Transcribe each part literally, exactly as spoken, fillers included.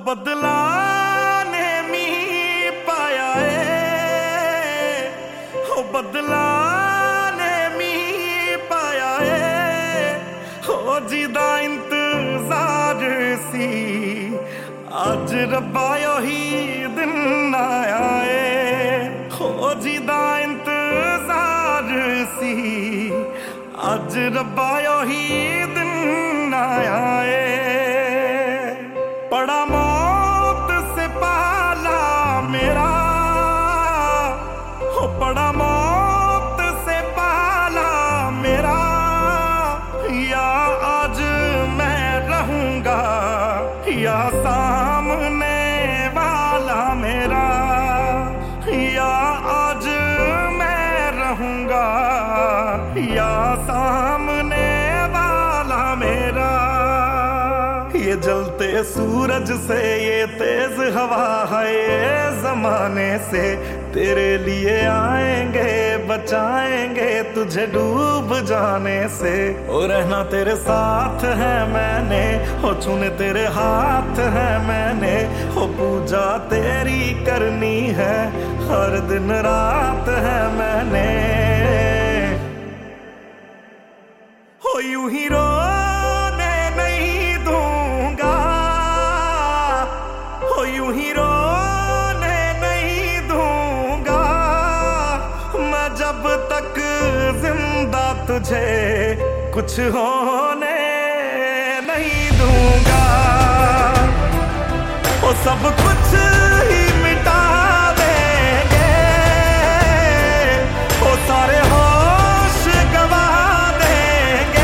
बदला ने मी पाया ए, हो बदला ने मी पाया ए, हो जिदा इंतजार सी अज रब्बा ही दिन आया ए, हो जिदा इंतजार सी अज रब्बा ही दिन आया ए। पड़ा मौत से पाला मेरा, हो पड़ा मौत से पाला मेरा, या आज मैं रहूंगा या सामने वाला मेरा, या आज मैं रहूंगा या सामने वाला मेरा। ये जलते सूरज से ये तेज हवा है ये जमाने से, तेरे लिए आएंगे बचाएंगे तुझे डूब जाने से। ओ रहना तेरे साथ है मैंने, हो छूने तेरे हाथ है मैंने, हो पूजा तेरी करनी है हर दिन रात है मैंने। हो यूं ही रोने नहीं दूंगा, हो यूं ही रोने नहीं दूंगा, मैं जब तक जिंदा तुझे कुछ होने नहीं दूंगा। वो सब कुछ ही मिटा देंगे, वो सारे होश गवा देंगे,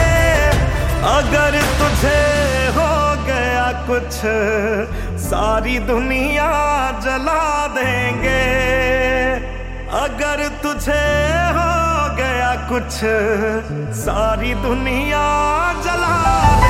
अगर तुझे हो गया कुछ सारी दुनिया जला देंगे, अगर तुझे हो गया कुछ सारी दुनिया जला देंगे।